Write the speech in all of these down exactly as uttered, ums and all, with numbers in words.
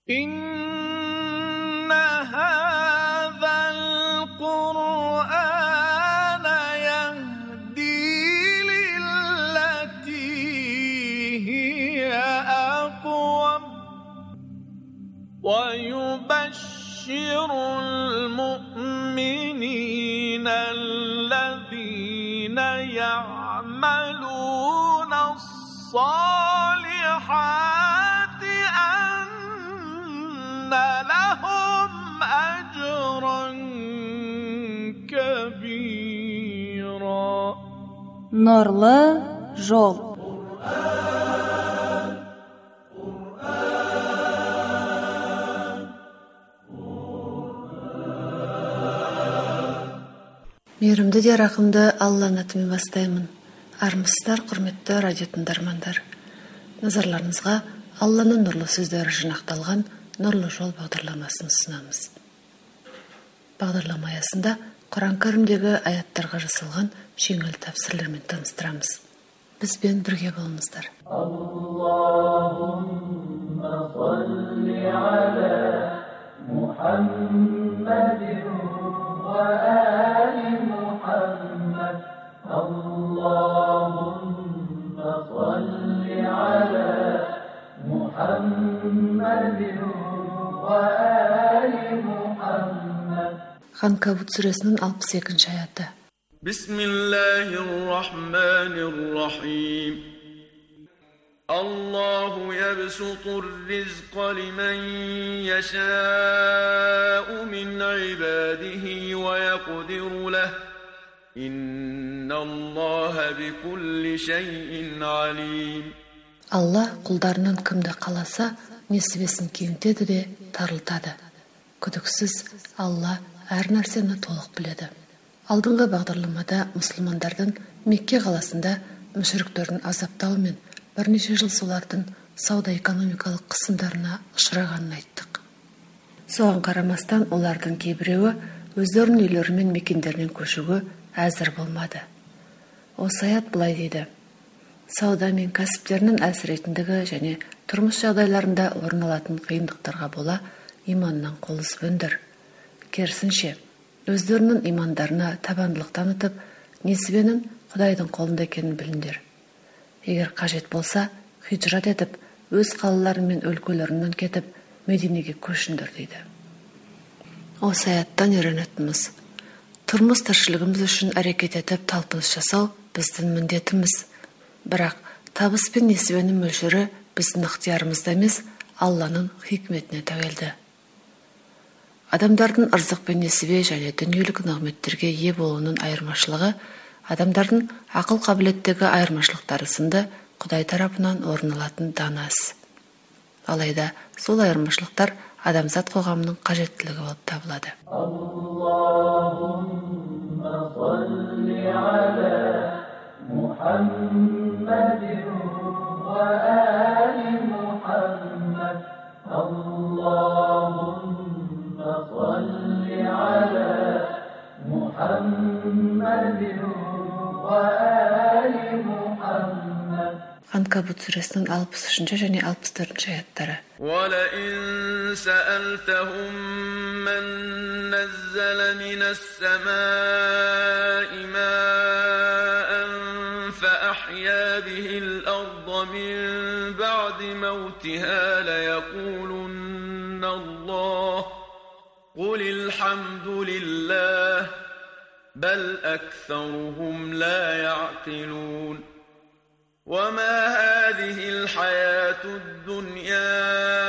إن هذا القرآن يهدي للتي هي أقوم ويبشر المؤمنين الذين يعملون الصالحات أن لهم أجرا كبيرا. Нурлы жол. Мейірімді де рақымды Алланың атымен бастаймын. Армысыздар, құрметті радио тыңдармандар. Назарларыңызға Алланың нұрлы сөздері жинақталған Нұрлы жол бағдарламасын ұсынамыз. Бағдарлама аясында Құран кәрімдегі аяттарға жасалған жеңіл тәпсірлермен таныстырамыз. Бізбен бірге болыңыздар. Аллахумма салли аля Мухаммадин ва али Мухаммад. Аллахумма салли аля Мухаммадин ва али Мухаммад. Анкабут сүресінің алпыс екінші аяты. Бисмиллахир-рахманир-рахим. Аллаху ябсутур ризқа лиман яшау мин ибадихи ва якдиру лах. Инналлаха бикулли шайин алим. Алла құлдарынан кімді қаласа, несібесін кеңітеді де тарылтады. Күдіксіз Алла әр нәрсені толық біледі. Алдыңғы бағдарламада мұсылмандардың Мекке қаласында мүшіріктердің азаптауы мен бірнеше жыл солардың сауда-экономикалық қысымдарына ұшырағанын айттық. Соған қарамастан олардың кейбіреуі өздерінің үйлері мен мекендерінен көшуге әзір болмады. Осы аят былай дейді: сауда мен кәсіптерінің әлсірейтіндігі және тұрмыс жағдайларында орын алатын қиындықтарға бола иманнан қол үзбеңдер. Керісінше, өздерінің имандарына табандылық танытып, несібенің Құдайдың қолында екенін біліңдер. Егер қажет болса, хиджрат етіп, өз қалалары мен өлкелерінен кетіп, Мединеге көшіңдер дейді. Осы аяттан үйренетініміз: тұрмыс тіршілігіміз үшін әрекет етіп, талпыныс жасау біздің міндетіміз. Бірақ табыс пен несібенің мөлшері біздің ықтиярымызда емес, Алланың хикметіне тәуелді. Адамдардың ырзық пен несібе және дүниелік нығметтерге ие болуының айырмашылығы адамдардың ақыл қабілеттегі айырмашылықтары сынды Құдай тарапынан орын алатын дана іс. Алайда сол айырмашылықтар адамзат қоғамының қажеттілігі болып табылады. Аллахумма салли аля Мухаммадин ва али Мухаммад. Аллахумма салли аля Мухаммадин ва али Мухаммад. Анкабут сүресінің алпыс үшінші және алпыс төртінші аяттары. وَلَئِن سَأَلْتَهُم مَّن نَّزَّلَ مِنَ السَّمَاءِ مَاءً فَأَحْيَا بِهِ الْأَرْضَ مِن بَعْدِ مَوْتِهَا لَيَقُولُنَّ اللَّهُ قُلِ الْحَمْدُ لِلَّهِ بَلْ أَكْثَرُهُمْ لَا يَعْقِلُونَ. وما هذه الحياة الدنيا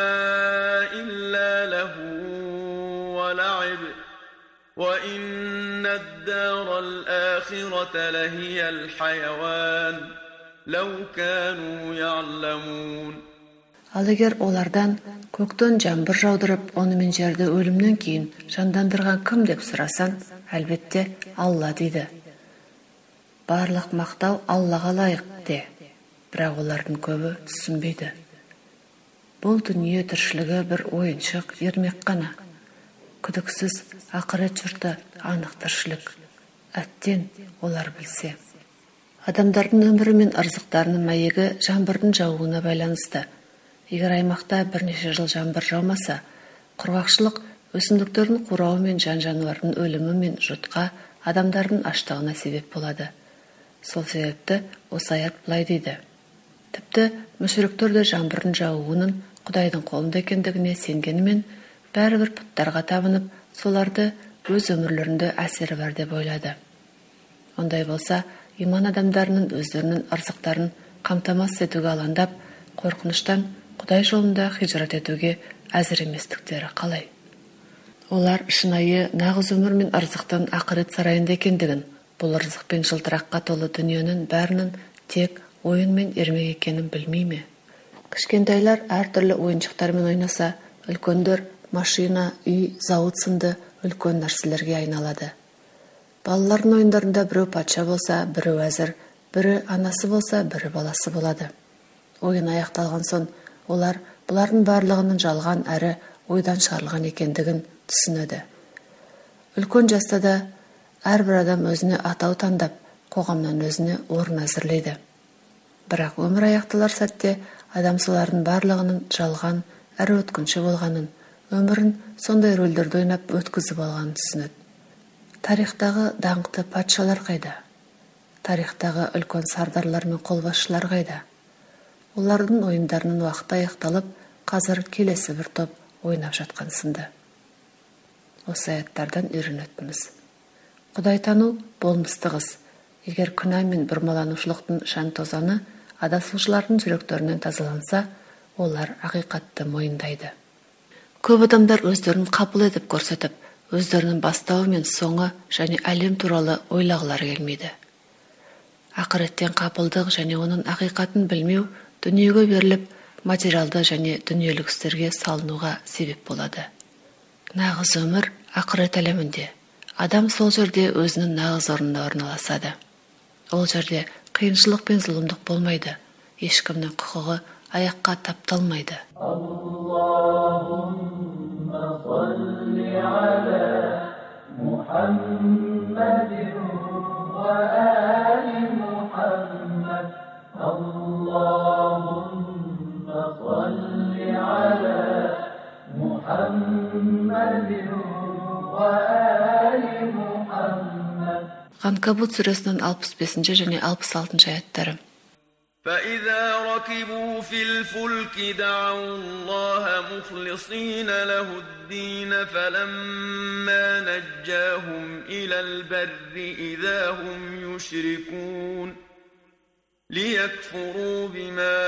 إلا له ولعب وإن الدار الآخرة لهي الحيوان لو كانوا يعلمون. Ал егер олардан көктен жаңбыр жаудырып, онымен жерді өлімнен кейін жандандырған кім деп сұрасаң, әлбетте Алла дейді. Барлық мақтау Аллаға лайық де. Бірақ олардың көбі түсінбейді. Бұл дүние тіршілігі бір ойыншық, ермек қана. Күдіксіз ақырет жұрты анық тіршілік. Әттен олар білсе. Адамдардың өмірі мен ырзықтарының мәйегі жаңбырдың жауына байланысты. Егер аймақта бірнеше жыл жаңбыр жаумаса, құрғақшылық өсімдіктердің қурауы мен жан-жануардың өлімі мен жұтқа, адамдардың аштығына себеп болады. Сол себепті осы аят былай дейді: тіпті мүшриктер де жаңбырдың жауынын Құдайдың қолында екендігіне сенгенімен, бәрібір пұттарға табынып, соларды өз өмірлерінде әсері бар деп ойлады. Ондай болса, иман адамдарының өздерінің ырзықтарын қамтамасыз етуге алаңдап, қорқыныштан Құдай жолында хижрат етуге әзір еместіктері қалай? Олар шынайы нағыз өмір мен ырзықтың ақырет сарайында екендігін, бұл ырзық пен жылтыраққа толы дүниенің бәрінің тек ойын мен ермек екенін білмей ме? Кішкентайлар әртүрлі ойыншықтармен ойнаса, үлкендер машина, үй, зауыт сынды үлкен нәрселерге айналады. Балалардың ойындарында біреу патша болса, біреу әзір, бірі анасы болса, бірі баласы болады. Ойын аяқталған соң, олар бұлардың барлығының жалған әрі ойдан шығарылған екендігін түсінеді. Үлкен жаста да әрбір адам өзіне атау таңдап, қоғамнан өзіне орын әзірлейді. Бірақ өмір аяқталар сәтте адам солардың барлығының жалған әрі өткінші болғанын, өмірін сондай рөлдерді ойнап өткізіп алғанын түсінеді. Тарихтағы даңқты патшалар қайда? Тарихтағы үлкен сардарлар мен қолбасшылар қайда? Олардың ойындарының уақыты аяқталып, қазір келесі бір топ ойнап жатқан сынды. Осы аяттардан үйренетініміз: Құдай тану болмыстығыз. Егер күнә мен бұрмаланушылықтың шаң тозаны адасушылардың жүректерінен тазаланса, олар ақиқатты мойындайды. Көп адамдар өздерін қабыл етіп көрсетіп, өздерінің бастауы мен соңы және әлем туралы ойлағылары келмейді. Ақыреттен қапылдық және оның ақиқатын білмеу дүниеге беріліп, материалды және дүниелік істерге салынуға себеп болады. Нағыз өмір ақырет әлемінде. Адам сол жерде өзінің нағыз орнына орналасады. Ол жерде қиыншылық пен зұлымдық болмайды. Ешкімнің құқығы аяққа тапталмайды. Аллахумма салли аля Мухаммадин ва али Мухаммад. Аллахумма салли аля Мухаммадин ва али Мухаммад. Анкабут сүресінің алпыс бесінші және алпыс алтыншы аяттары. فإذا ركبوا في الفلك دعوا الله مخلصين له الدين فلما نجاهم إلى البر إذا هم يشركون ليكفروا بما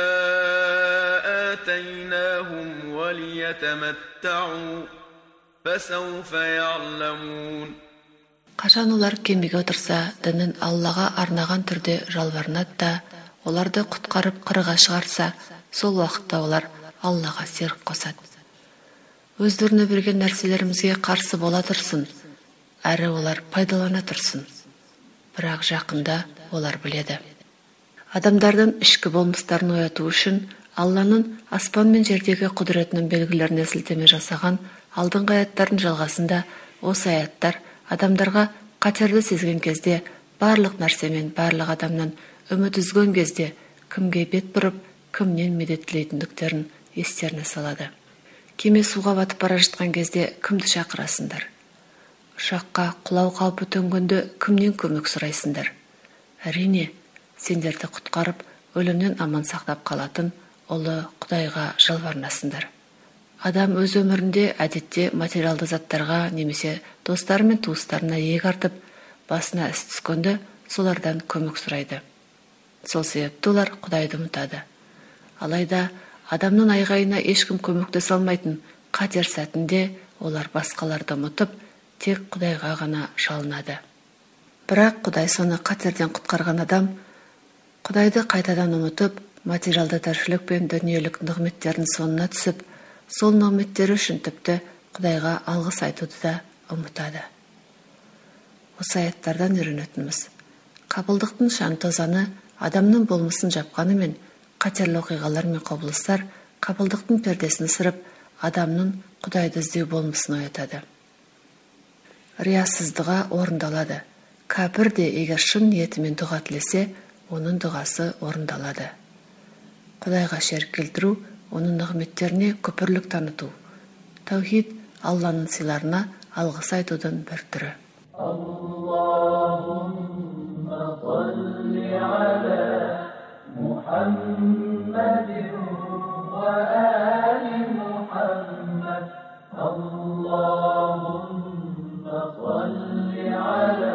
آتيناهم وليتمتعوا فسوف يعلمون. Қашан олар кемеге отырса, дінін Аллаға арнаған түрде жалбарынады да, оларды құтқарып қырға шығарса, сол уақытта олар Аллаға серік қосады. Өздеріне берген нәрселерімізге қарсы бола тұрсын, әрі олар пайдалана тұрсын. Бірақ жақында олар біледі. Адамдардың ішкі болмыстарын ояту үшін Алланың аспан мен жердегі құдіретінің белгілеріне сілтеме жасаған алдыңғы аяттардың жалғасында осы аяттар адамдарға қатерді сезген кезде, барлық нәрсемен барлық адамнан үміт үзген кезде кімге бет бұрып, кімнен медет тілейтіндіктерін естеріне салады. Кеме суға батып бара жатқан кезде кімді шақырасыңдар? Ұшаққа құлау қаупі төнгенде кімнен көмек сұрайсыңдар? Әрине, сендерді құтқарып, өлімнен аман сақтап қалатын ұлы Құдайға жалбарынасыңдар. Адам өз өмірінде әдетте материалды заттарға немесе достары мен туыстарына иек артып, басына іс түскенде солардан көмек сұрайды. Сол себепті олар Құдайды ұмытады. Алайда адамның айғайына ешкім көмектесе алмайтын қатер сәтінде олар басқаларды ұмытып, тек Құдайға ғана жалынады. Бірақ Құдай соны қатерден құтқарған адам Құдайды қайтадан ұмытып, материалды тіршілік пен дүниелік нығметтердің соңына түсіп, сол нығметтері үшін тіпті Құдайға алғыс айтуды да ұмытады. Осы аяттардан үйренетініміз: қапылдықтың шаң тозаны адамның болмысын жапқаны мен қатерлі оқиғалар мен құбылыстар қапылдықтың пердесін сырып, адамның Құдайды іздеу болмысын оятады. Риясыздығы орындалады. Кәпір де егер шын ниетімен дұға тілесе, оның дұғасы орындалады. Құдайға шерік келтіру оның нығметтеріне көпірлік таныту. Таухид Алланың сыйларына алғыс айтудың бір түрі. Аллахумма салли аля Мухаммадин ва али Мухаммад. Аллахумма салли аля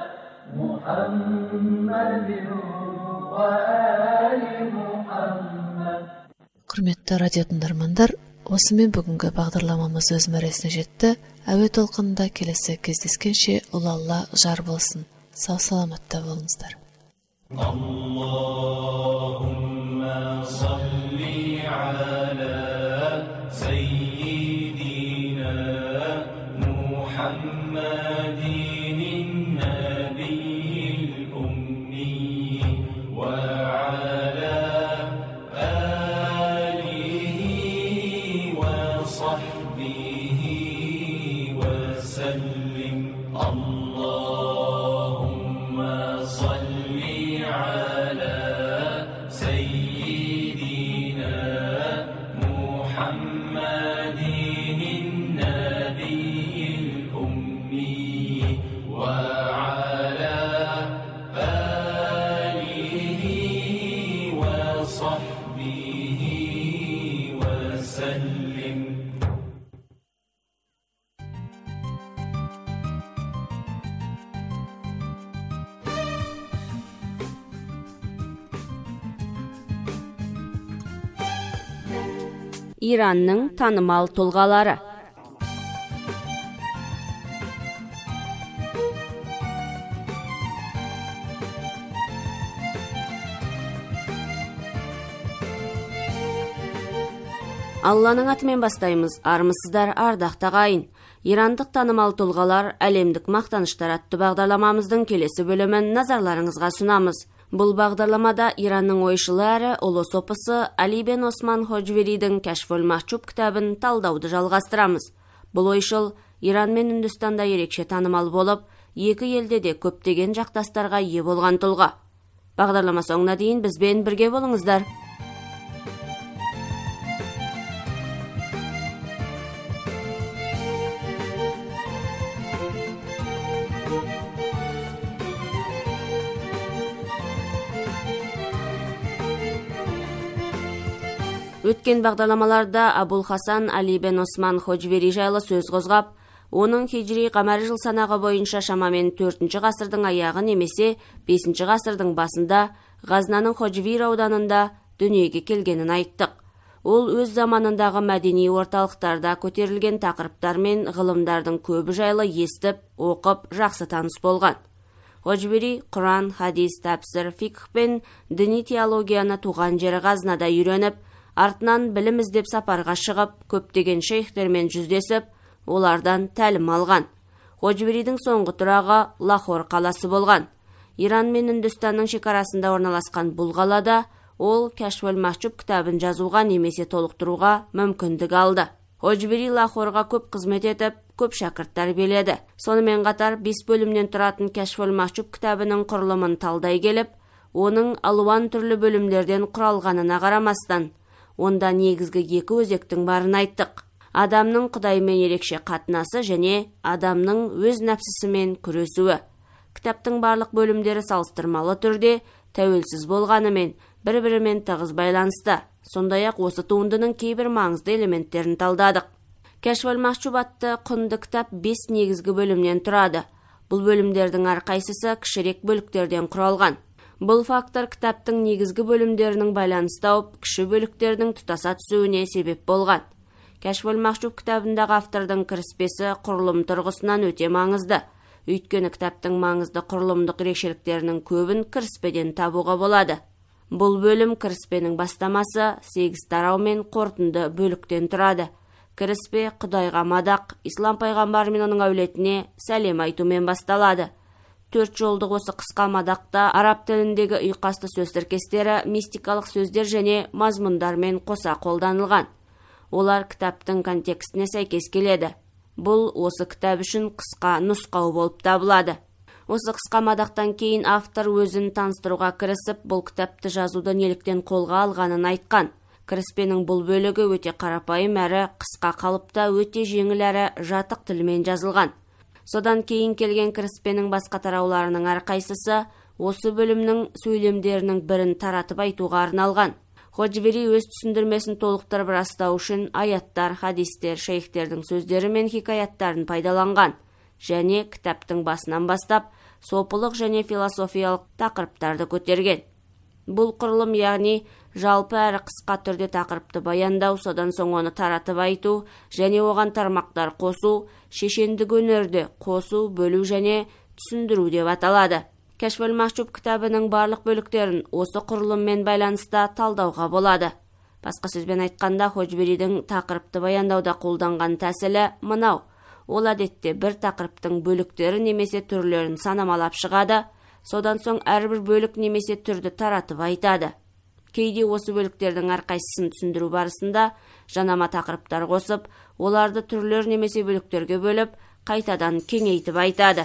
Мухаммадин ва али Мухаммад. Құрметті радио тыңдармандар, осымен бүгінгі бағдарламамыз өз мәресіне жетті. Әуе толқынында келесі кездескенше ұлы Алла жар болсын. Сау саламатта болыңыздар. Аллахумма салли аля саййидина Мухаммадин набiyil умми ва аля وصحبه وسلم اللهم صل على سيدنا محمد النبي الأمي وعلى آله وصحبه وسلم. Иранның танымал тұлғалары. Алланың атымен бастаймыз. Армысыздар, ардақты ағайын. Ирандық танымал тұлғалар әлемдік мақтаныштар атты бағдарламамыздың келесі бөлімін назарларыңызға сұнамыз. Бұл бағдарламада Иранның ойшылы әрі ұлы сопысы Али бен Осман Ходжверидің Кәшфул Махчуб кітабын талдауды жалғастырамыз. Бұл ойшыл Иран мен Үндістанда ерекше танымал болып, екі елде де көптеген жақтастарға ие болған тұлға. Бағдарлама соңына дейін бізбен бірге болыңыздар. Өткен бағдарламаларда Абул Хасан Али бен Осман Ходжвери жайлы сөз қозғап, оның хижри қамар жыл санағы бойынша шамамен төртінші ғасырдың аяғы немесе бесінші ғасырдың басында Ғазнаның Ходжвир ауданында дүниеге келгенін айттық. Ол өз заманындағы мәдени орталықтарда көтерілген тақырыптар мен ғылымдардың көбі жайлы естіп, оқып, жақсы таныс болған. Ходжвери Құран, хадис, тәпсір, фикх пен діни теологияны туған жері Ғазнада үйреніп, артынан білім іздеп сапарға шығып, көптеген шейхтермен жүздесіп, олардан тәлім алған. Ходжверидің соңғы тұрағы Лахор қаласы болған. Иран мен Үндістанның шекарасында орналасқан бұл қалада ол Кәшфул Махчуб кітабын жазуға немесе толықтыруға мүмкіндік алды. Ходжвери Лахорға көп қызмет етіп, көп шәкірт тәрбиеледі. Сонымен қатар бес бөлімнен тұратын Кәшфул Махчуб кітабының құрылымын талдай келіп, оның алуан түрлі бөлімдерден құралғанына қарамастан, онда негізгі екі өзектің барын айттық. Адамның Құдаймен ерекше қатынасы және адамның өз нәпсісімен күресуі. Кітаптың барлық бөлімдері салыстырмалы түрде тәуелсіз болғанымен бір-бірімен тығыз байланысты. Сондай-ақ осы туындының кейбір маңызды элементтерін талдадық. Кәшфул Махчуб атты құнды кітап бес негізгі бөлімнен тұрады. Бұл бөлімдердің әрқайсысы кішірек бөліктерден құралған. Бұл фактор кітаптың негізгі бөлімдерінің байланыс тауып, кіші бөліктердің тұтаса түсуіне себеп болған. Кәшфул Махчуб кітабындағы автордың кіріспесі құрылым тұрғысынан өте маңызды. Өйткені кітаптың маңызды құрылымдық ерекшеліктерінің көбін кіріспеден табуға болады. Бұл бөлім кіріспенің бастамасы сегіз тарау мен қорытынды бөліктен тұрады. Кіріспе Құдайға мадақ, ислам пайғамбары мен оның әулетіне сәлем айтумен басталады. Төрт жолдық осы қысқа мадақта араб тіліндегі ұйқасты сөз тіркестері, мистикалық сөздер және мазмұндармен қоса қолданылған. Олар кітаптың контекстіне сәйкес келеді. Бұл осы кітап үшін қысқа нұсқау болып табылады. Осы қысқа мадақтан кейін автор өзін таныстыруға кірісіп, бұл кітапты жазуды неліктен қолға алғанын айтқан. Кіріспенің бұл бөлігі өте қарапайым әрі қысқа қалыпта өте жеңіл әрі жатық тілмен жазылған. Содан кейін келген кіріспенің басқа тарауларының әрқайсысы осы бөлімнің сөйлемдерінің бірін таратып айтуға арналған. Ходжвери өз түсіндірмесін толықтырып растау үшін аяттар, хадистер, шейхтердің сөздері мен хикаяттарын пайдаланған және кітаптың басынан бастап сопылық және философиялық тақырыптарды көтерген. Бұл құрылым яғни жалпы әрі қысқа түрде тақырыпты баяндау, содан соң оны таратып айту және оған тармақтар қосу, шешендік өнерді қосу, бөлу және түсіндіру деп аталады. Кәшфул Махчуб кітабының барлық бөліктерін осы құрылыммен байланыста талдауға болады. Басқа сөзбен айтқанда, Ходжверидің тақырыпты баяндауда қолданған тәсілі мынау. Ол әдетте бір тақырыптың бөліктері немесе түрлерін санамалап шығады, содан соң әрбір бөлік немесе түрді таратып айтады. Кейде осы бөліктердің әрқайсысын түсіндіру барысында жанама тақырыптар қосып, оларды түрлер немесе бөліктерге бөліп, қайтадан кеңейтіп айтады.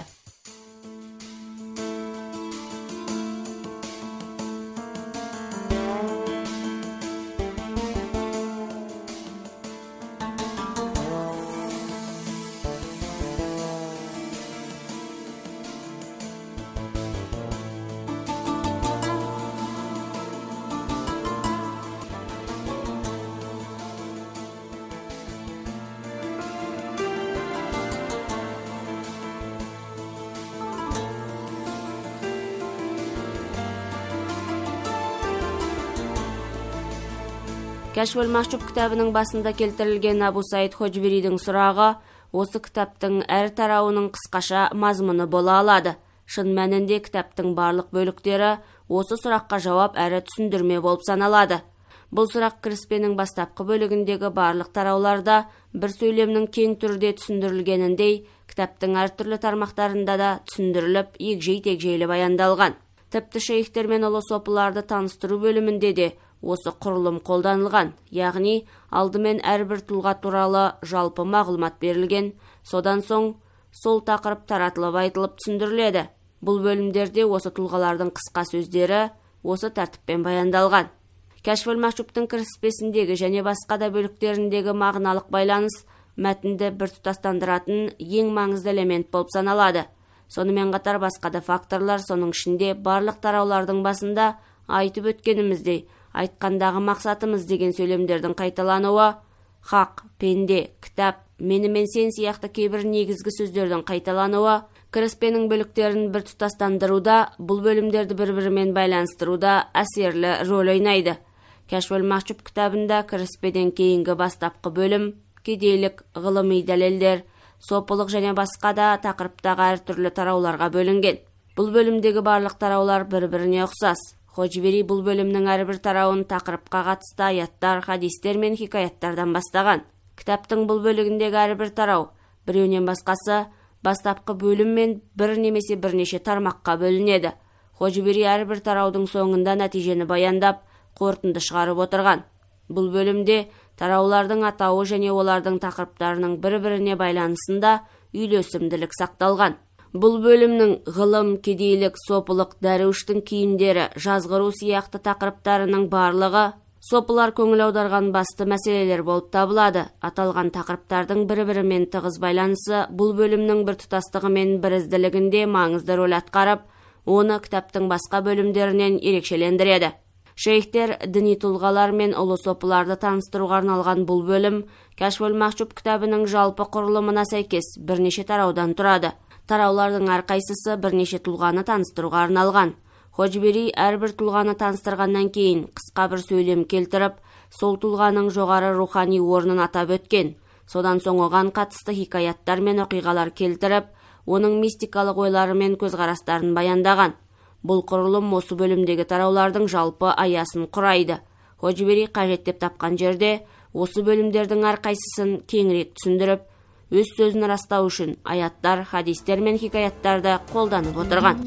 Кәшфул Махчуб кітабының басында келтірілген Абу Саид Ходжверидің сұрағы осы кітаптың әр тарауының қысқаша мазмұны бола алады. Шын мәнінде кітаптың барлық бөліктері осы сұраққа жауап әрі түсіндірме болып саналады. Бұл сұрақ кіріспенің бастапқы бөлігіндегі барлық тарауларда бір сөйлемнің кең түрде түсіндірілгеніндей, кітаптың әртүрлі тармақтарында да түсіндіріліп, егжей-тегжейлі баяндалған. Тіпті шейхтер мен ұлы сопыларды таныстыру бөлімінде де осы құрылым қолданылған, яғни алдымен әрбір тұлға туралы жалпы мағлұмат берілген, содан соң сол тақырып таратылып айтылып түсіндіріледі. Бұл бөлімдерде осы тұлғалардың қысқа сөздері осы тәртіппен баяндалған. Кәшфул Махчубтың кіріспесіндегі және басқа да бөліктеріндегі мағыналық байланыс мәтінді бір тұтастандыратын ең маңызды элемент болып саналады. Сонымен қатар басқа да факторлар, соның ішінде барлық тараулардың басында айтып өткеніміздей, айтқандағы мақсатымыз деген сөйлемдердің қайталануы, хақ, пенде, кітап, мені мен сен сияқты кейбір негізгі сөздердің қайталануы, кіріспенің бөліктерін бір тұтастандыруда, бұл бөлімдерді бір-бірімен байланыстыруда әсерлі рөл ойнайды. Кәшфул Махчуб кітабында кіріспеден кейінгі бастапқы бөлім, кедейлік, ғылыми дәлелдер, сопылық және басқа да тақырыптағы әртүрлі тарауларға бөлінген. Бұл бөлімдегі барлық тараулар бір-біріне ұқсас. Ходжвери бұл бөлімнің әрбір тарауын тақырыпқа қатысты аяттар, хадистер мен хикаяттардан бастаған. Кітаптың бұл бөлігіндегі әрбір тарау біреуінен басқасы бастапқы бөлім мен бір немесе бірнеше тармаққа бөлінеді. Ходжвери әрбір тараудың соңында нәтижені баяндап, қорытынды шығарып отырған. Бұл бөлімде тараулардың атауы және олардың тақырыптарының бір-біріне байланысында үйлесімділік сақталған. Бұл бөлімнің ғылым, кедейлік, сопылық, дәруіштің киімдері, жазғыру сияқты тақырыптарының барлығы сопылар көңіл аударған басты мәселелер болып табылады. Аталған тақырыптардың бір-бірімен тығыз байланысы бұл бөлімнің бір тұтастығы мен бірізділігінде маңызды рөл атқарып, оны кітаптың басқа бөлімдерінен ерекшелендіреді. Шейхтер діни тұлғалар мен ұлы сопыларды таныстыруға арналған бұл бөлім Кәшфул Махчуб кітабының жалпы құрылымына сәйкес бірнеше тараудан тұрады. Тараулардың әрқайсысы бірнеше тұлғаны таныстыруға арналған. Ходжвери әрбір тұлғаны таныстырғаннан кейін қысқа бір сөйлем келтіріп, сол тұлғаның жоғары рухани орнын атап өткен. Содан соң оған қатысты хикаяттар мен оқиғалар келтіріп, оның мистикалық ойлары мен көзқарастарын баяндаған. Бұл құрылым осы бөлімдегі тараулардың жалпы аясын құрайды. Ходжвери қажет деп тапқан жерде осы бөлімдердің әрқайсысын кеңірек түсіндіріп, өз сөзін растау үшін аяттар, хадистер мен хикаяттарды қолданып отырған.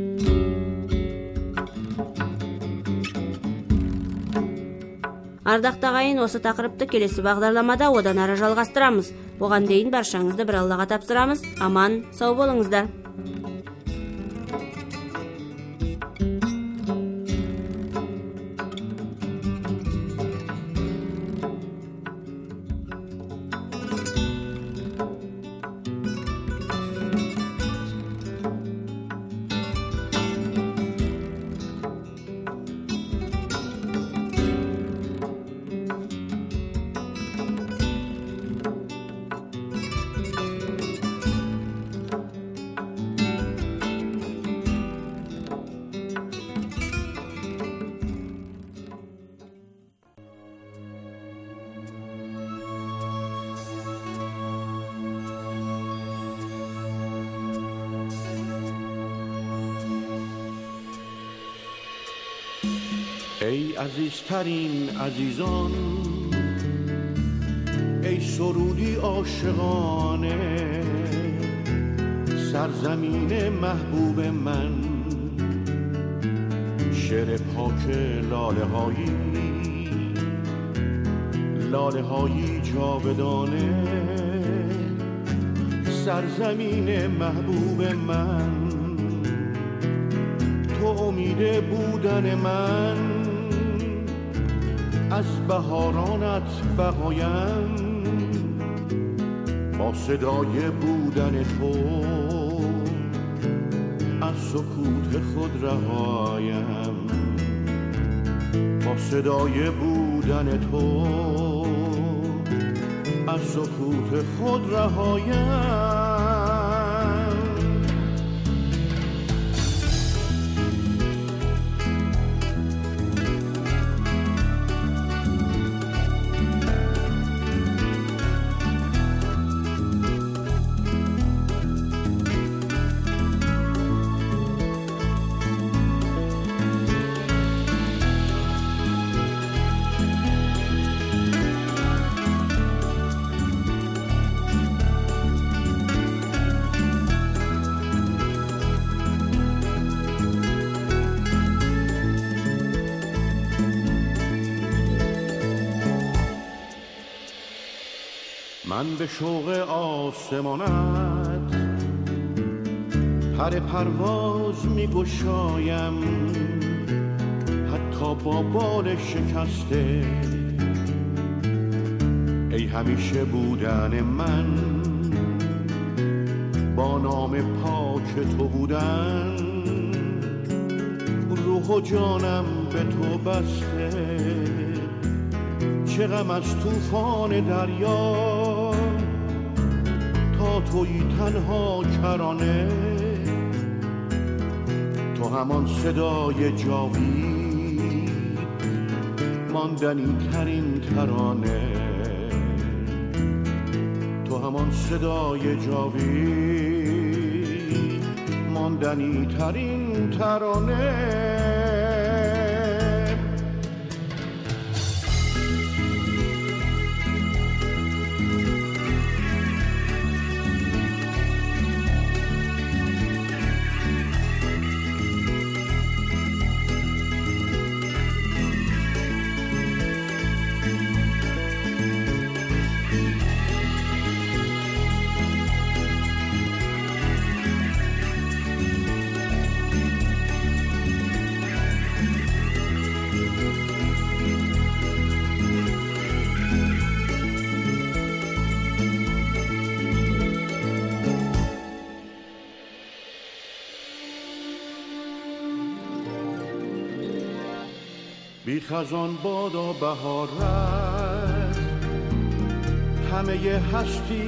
Ардақты ағайын, осы тақырыпты келесі бағдарламада одан ары жалғастырамыз. Оған дейін баршаңызды бір Аллаға тапсырамыз. Аман, сау болыңыздар. ای عزیزترین عزیزان، ای سرودی عاشقانه، سرزمین محبوب من، شعر پاک لاله هایی، لاله هایی جاودانه، سرزمین محبوب من، تو امید بودن من، از بهارانت بقایم، با صدای بودن تو از سکوت خود رهایم، با صدای بودن تو از سکوت خود رهایم. من به شوق آسمانت پر پرواز می گشایم، حتی با بال شکسته، ای همیشه بودن من، با نام پاک تو بودن، روح و جانم به تو بسته، چه غم از طوفان دریا، تا تویی تنها کرانه، تو همان صدای جاوید، ماندنی ترین ترانه، تو همان صدای جاوید، ماندنی ترین ترانه. بی خزان بادا بهارت، همه هستی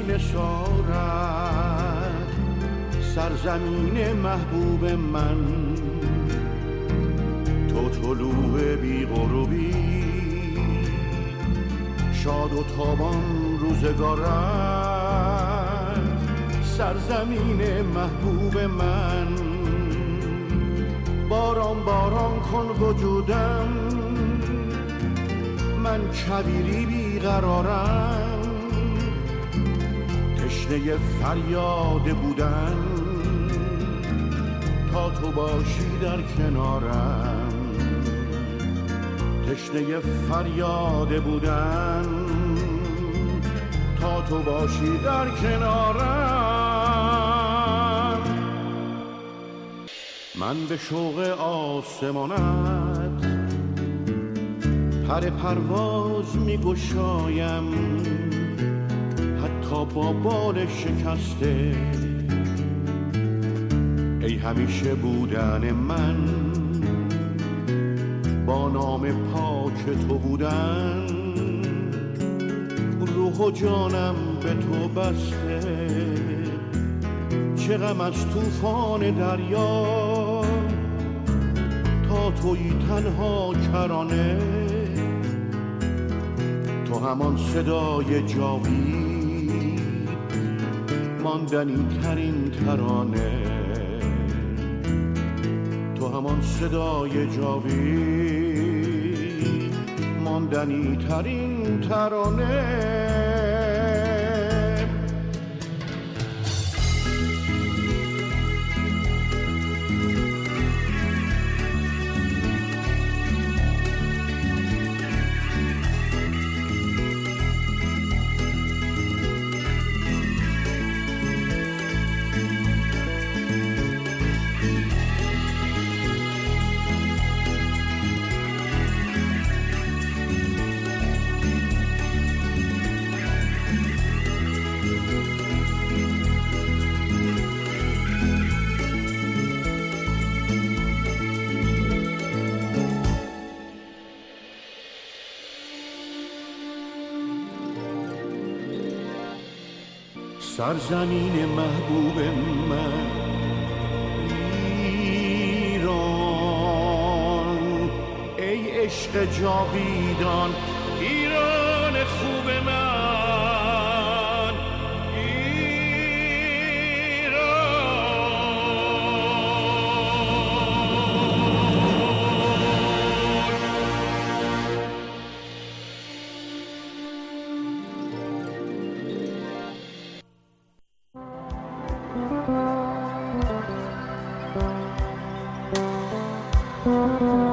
نثارت، سرزمین محبوب من، تو طلوع بی غروبی، شاد و تابان روزگارت، سرزمین محبوب من، باران باران کن وجودم، من کبیری بیقرارم، تشنه فریاد بودن، تا تو باشی در کنارم، تشنه فریاد بودن، تا تو باشی در کنارم. من به شوق آسمانت پر پرواز می گشایم، حتی با بال شکسته، ای همیشه بودن من، با نام پاک تو بودن، روح و جانم به تو بسته، چه غم از طوفان دریا، تا تویی تنها کرانه، تو همان صدای جاوید، ماندنی ترین ترانه، تو همان صدای جاوید ماندنی ترین ترانه. سرزمین محبوب من ایران، ای عشق جاویدان ایران خوب من. Thank you.